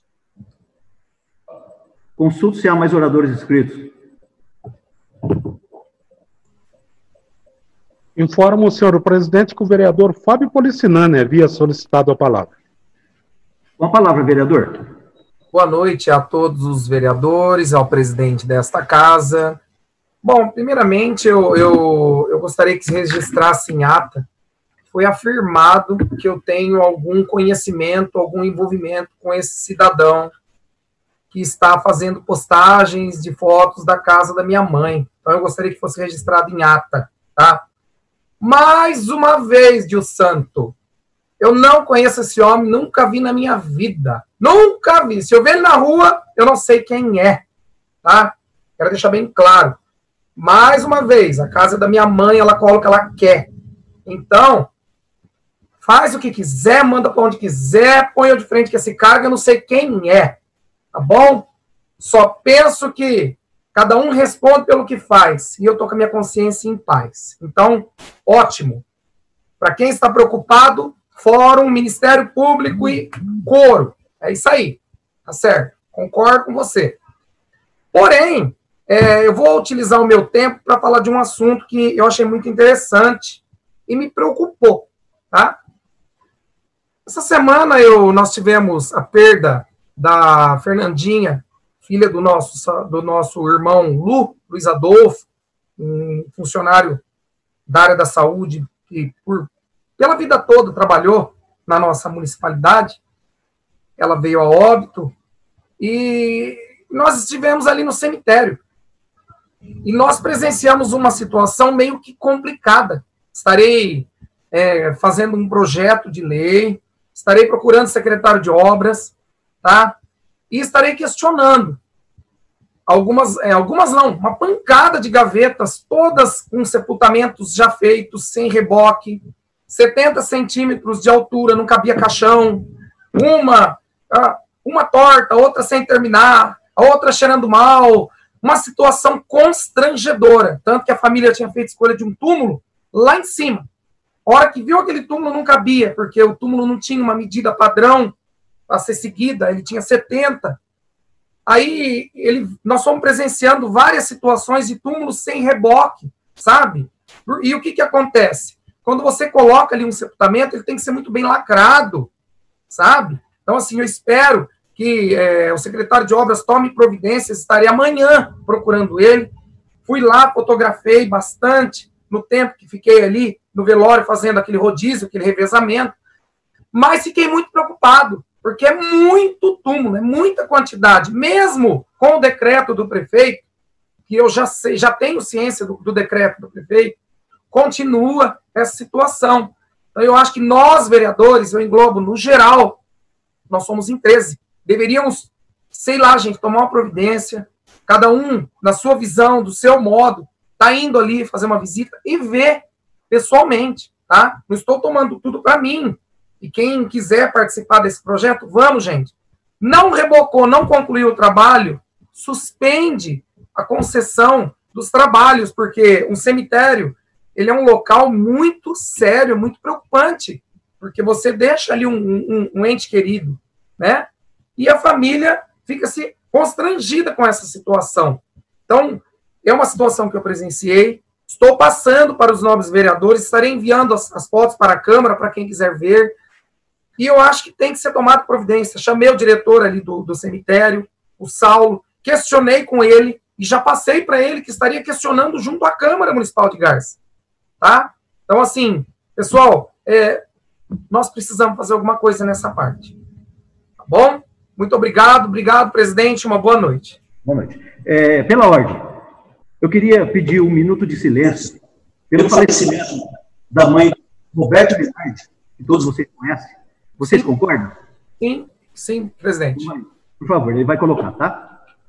Consulte se há mais oradores inscritos. Informo o senhor presidente que o vereador Fábio Policinani havia solicitado a palavra. Com a palavra, vereador. Boa noite a todos os vereadores, ao presidente desta casa. Bom, primeiramente, eu, eu, eu gostaria que se registrasse em ata, foi afirmado que eu tenho algum conhecimento, algum envolvimento com esse cidadão que está fazendo postagens de fotos da casa da minha mãe. Então, eu gostaria que fosse registrado em ata, tá? Mais uma vez, Dio Santo, eu não conheço esse homem, nunca vi na minha vida. Nunca vi. Se eu ver ele na rua, eu não sei quem é, tá? Quero deixar bem claro. Mais uma vez, a casa da minha mãe, ela coloca o que ela quer. Então, faz o que quiser, manda para onde quiser, põe eu de frente com esse cargo, eu não sei quem é, tá bom? Só penso que cada um responde pelo que faz, e eu tô com a minha consciência em paz. Então, ótimo. Para quem está preocupado, Fórum, Ministério Público e coro. É isso aí, tá certo? Concordo com você. Porém, é, eu vou utilizar o meu tempo para falar de um assunto que eu achei muito interessante e me preocupou, tá? Essa semana eu, nós tivemos a perda da Fernandinha, filha do nosso, do nosso irmão Lu, Luiz Adolfo, um funcionário da área da saúde que por, pela vida toda trabalhou na nossa municipalidade. Ela veio a óbito e nós estivemos ali no cemitério. E nós presenciamos uma situação meio que complicada. Estarei é, fazendo um projeto de lei, estarei procurando secretário de obras, tá? E estarei questionando. Algumas, é, algumas não, uma pancada de gavetas, todas com sepultamentos já feitos, sem reboque, setenta centímetros de altura, não cabia caixão, uma, uma torta, outra sem terminar, a outra cheirando mal, uma situação constrangedora, tanto que a família tinha feito escolha de um túmulo lá em cima. A hora que viu aquele túmulo não cabia, porque o túmulo não tinha uma medida padrão para ser seguida, ele tinha setenta. Aí ele, nós fomos presenciando várias situações de túmulos sem reboque, sabe? E o que, que acontece? Quando você coloca ali um sepultamento, ele tem que ser muito bem lacrado, sabe? Então, assim, eu espero que é, o secretário de obras tome providências, estarei amanhã procurando ele. Fui lá, fotografei bastante no tempo que fiquei ali no velório fazendo aquele rodízio, aquele revezamento, mas fiquei muito preocupado, porque é muito túmulo, é muita quantidade, mesmo com o decreto do prefeito, que eu já sei, já tenho ciência do, do decreto do prefeito, continua essa situação. Então, eu acho que nós, vereadores, eu englobo no geral, nós somos em treze, deveríamos, sei lá, gente, tomar uma providência, cada um, na sua visão, do seu modo, tá indo ali fazer uma visita e ver pessoalmente, tá? Não estou tomando tudo para mim. E quem quiser participar desse projeto, vamos, gente. Não rebocou, não concluiu o trabalho, suspende a concessão dos trabalhos, porque um cemitério, ele é um local muito sério, muito preocupante, porque você deixa ali um, um, um ente querido, né? E a família fica-se constrangida com essa situação. Então, é uma situação que eu presenciei, estou passando para os nobres vereadores, estarei enviando as, as fotos para a Câmara, para quem quiser ver, e eu acho que tem que ser tomada providência. Chamei o diretor ali do, do cemitério, o Saulo, questionei com ele, e já passei para ele que estaria questionando junto à Câmara Municipal de Garça. Tá? Então, assim, pessoal, é, nós precisamos fazer alguma coisa nessa parte. Tá bom? Muito obrigado, obrigado, presidente, uma boa noite. Boa noite. É, pela ordem, eu queria pedir um minuto de silêncio pelo falecimento da mãe Roberto Bernardi, que todos vocês conhecem. Vocês concordam? Sim, sim, presidente. Por favor, ele vai colocar, tá?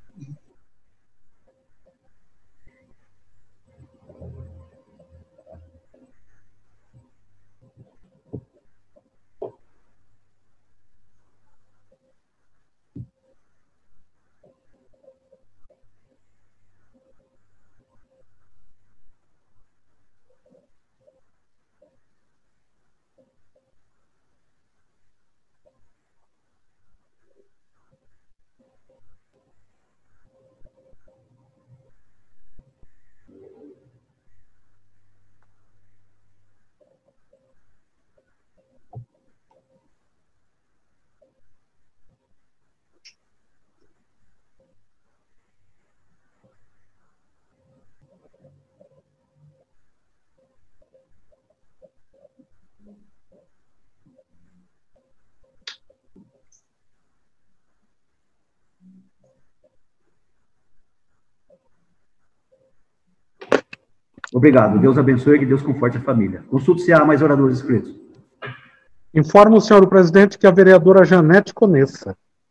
Obrigado. Deus abençoe e que Deus conforte a família. Consulte se há mais oradores inscritos. Informo o senhor presidente que a vereadora Janete Conessa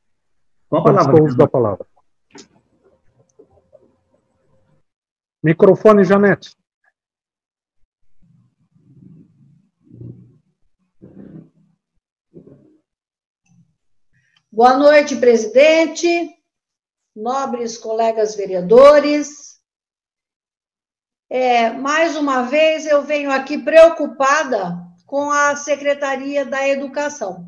Com a palavra. Com o uso da palavra. Microfone, Janete. Boa noite, presidente, nobres colegas vereadores. É, mais uma vez eu venho aqui preocupada com a Secretaria da Educação.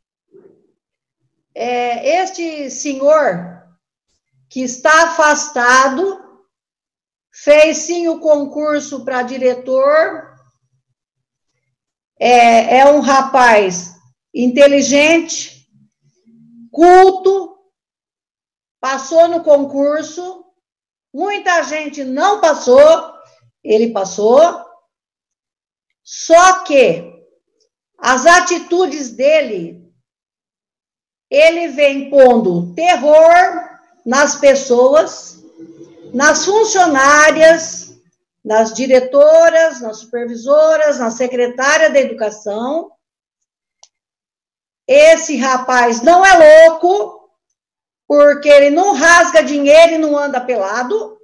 É, este senhor que está afastado fez sim o concurso para diretor, é, é um rapaz inteligente, culto, passou no concurso, muita gente não passou, ele passou, só que as atitudes dele, ele vem pondo terror nas pessoas, nas funcionárias, nas diretoras, nas supervisoras, na secretária da educação. Esse rapaz não é louco, porque ele não rasga dinheiro e não anda pelado.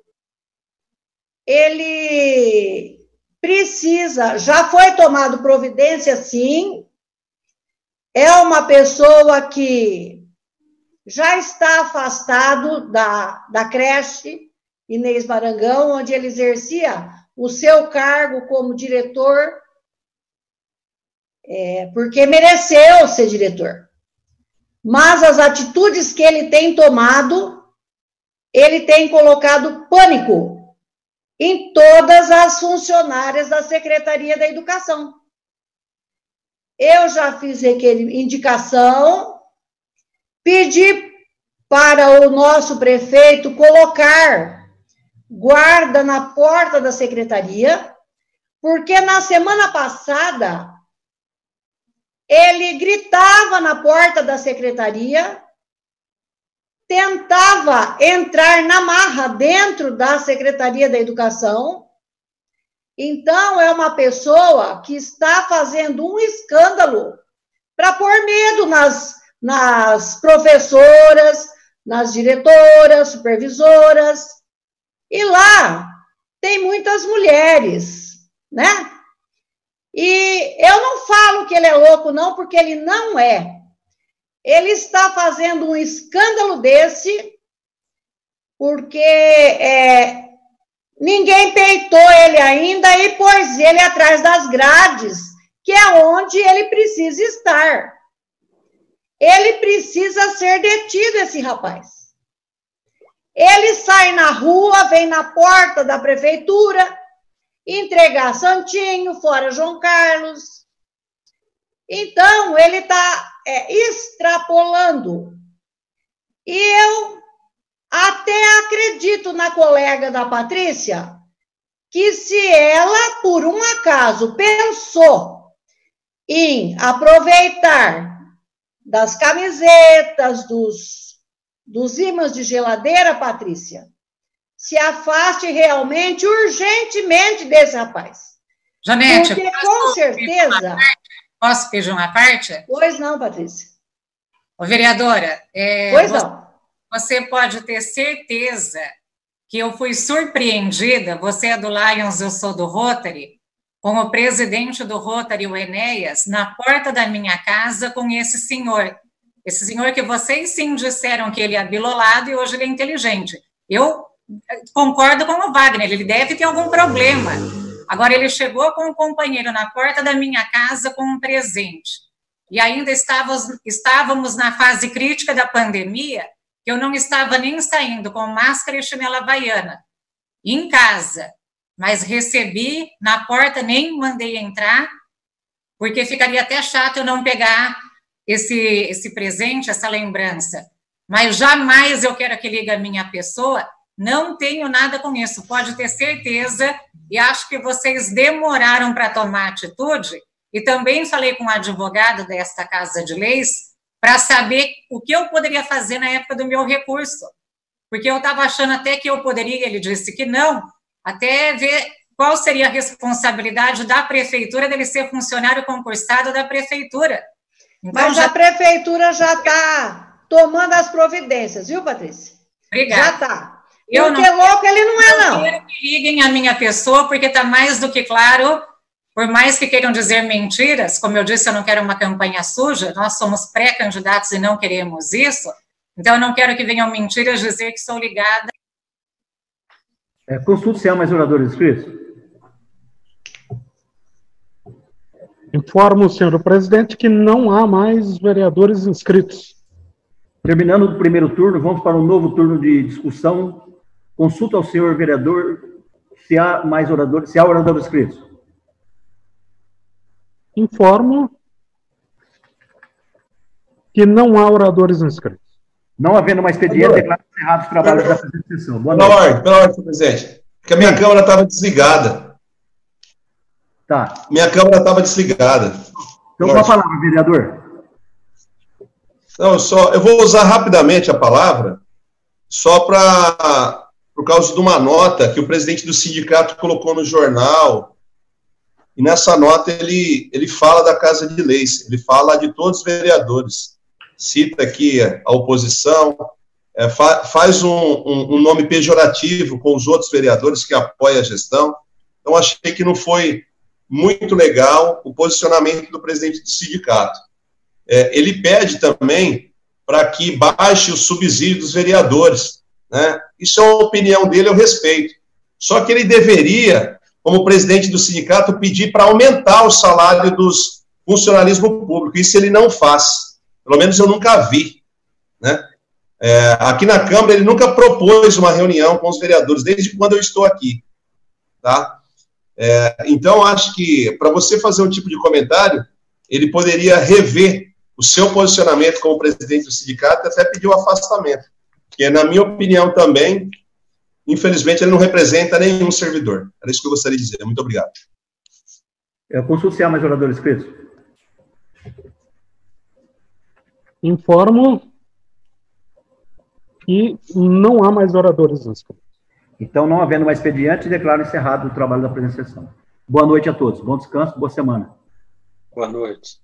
Ele precisa, já foi tomado providência, sim. É uma pessoa que já está afastado da, da creche Inês Marangão, onde ele exercia o seu cargo como diretor, é, porque mereceu ser diretor. Mas as atitudes que ele tem tomado, ele tem colocado pânico em todas as funcionárias da Secretaria da Educação. Eu já fiz indicação, pedi para o nosso prefeito colocar guarda na porta da secretaria, porque na semana passada ele gritava na porta da secretaria, tentava entrar na marra dentro da Secretaria da Educação. Então, é uma pessoa que está fazendo um escândalo para pôr medo nas, nas professoras, nas diretoras, supervisoras. E lá tem muitas mulheres, né? E eu não falo que ele é louco, não, porque ele não é. Ele está fazendo um escândalo desse, porque é, ninguém peitou ele ainda e pôs ele atrás das grades, que é onde ele precisa estar. Ele precisa ser detido, esse rapaz. Ele sai na rua, vem na porta da prefeitura, entregar santinho, fora João Carlos. Então, ele está é, extrapolando. E eu até acredito na colega da Patrícia, que se ela, por um acaso, pensou em aproveitar das camisetas, dos, dos ímãs de geladeira, Patrícia, se afaste realmente, urgentemente desse rapaz. Janete, porque com certeza... Posso pedir uma parte? Pois não, Patrícia. Ô, vereadora, é, pois você, não. Você pode ter certeza que eu fui surpreendida, você é do Lions, eu sou do Rotary, com o presidente do Rotary, o Enéas, na porta da minha casa com esse senhor. Esse senhor que vocês sim disseram que ele é abilolado e hoje ele é inteligente. Eu concordo com o Wagner, ele deve ter algum problema. Agora, ele chegou com um companheiro na porta da minha casa com um presente. E ainda estávamos, estávamos na fase crítica da pandemia, que eu não estava nem saindo com máscara e chinela havaiana, em casa. Mas recebi na porta, nem mandei entrar, porque ficaria até chato eu não pegar esse, esse presente, essa lembrança. Mas jamais eu quero que ligue a minha pessoa, não tenho nada com isso, pode ter certeza, e acho que vocês demoraram para tomar atitude, e também falei com o advogado desta Casa de Leis, para saber o que eu poderia fazer na época do meu recurso, porque eu estava achando até que eu poderia, ele disse que não, até ver qual seria a responsabilidade da prefeitura dele ser funcionário concursado da prefeitura. Então, mas já... a prefeitura já está tomando as providências, viu, Patrícia? Obrigada. Já tá. Eu porque não, louco ele não é, não. Eu quero que liguem a minha pessoa, porque está mais do que claro, por mais que queiram dizer mentiras, como eu disse, eu não quero uma campanha suja, nós somos pré-candidatos e não queremos isso, então eu não quero que venham mentiras dizer que sou ligada. É, consulte se há mais oradores inscritos. Informo, senhor presidente, que não há mais vereadores inscritos. Terminando o primeiro turno, vamos para um novo turno de discussão. Consulta ao senhor vereador se há mais oradores, se há oradores inscritos. Informo que não há oradores inscritos. Não havendo mais expediente, declaro encerrados os trabalhos da presente sessão. Boa noite. Pela ordem, pela ordem, senhor presidente. Porque a minha câmera estava desligada. Tá. Minha câmera estava desligada. Então, qual a palavra, vereador? Não, eu só, eu vou usar rapidamente a palavra, só para, por causa de uma nota que o presidente do sindicato colocou no jornal, e nessa nota ele, ele fala da Casa de Leis, ele fala de todos os vereadores, cita aqui a oposição, é, fa, faz um, um, um nome pejorativo com os outros vereadores que apoiam a gestão, então achei que não foi muito legal o posicionamento do presidente do sindicato. É, ele pede também para que baixe o subsídio dos vereadores, né? Isso é uma opinião dele, eu respeito. Só que ele deveria, como presidente do sindicato, pedir para aumentar o salário dos funcionalismo público. Isso ele não faz. Pelo menos eu nunca vi, né? É, aqui na Câmara ele nunca propôs uma reunião com os vereadores, desde quando eu estou aqui, tá? É, então, acho que para você fazer um tipo de comentário, ele poderia rever o seu posicionamento como presidente do sindicato e até pedir o afastamento, que, na minha opinião também, infelizmente, ele não representa nenhum servidor. Era isso que eu gostaria de dizer. Muito obrigado. Eu consulto se há mais oradores inscritos. Informo que não há mais oradores inscritos. Então, não havendo mais expediente, declaro encerrado o trabalho da presente sessão. Boa noite a todos. Bom descanso, boa semana. Boa noite.